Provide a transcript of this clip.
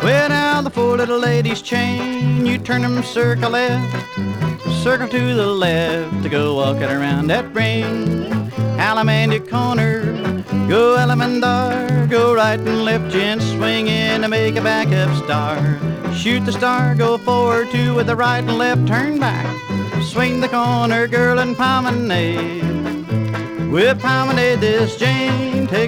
Well, now the four little ladies chain, you turn them circle left, circle to the left to go walking around that ring. Alamanda corner, go Alamandar, go right and left, gents swing in to make a backup star. Shoot the star, go forward two with the right and left, turn back, swing the corner, girl, and promenade. We'll promenade this Jane, take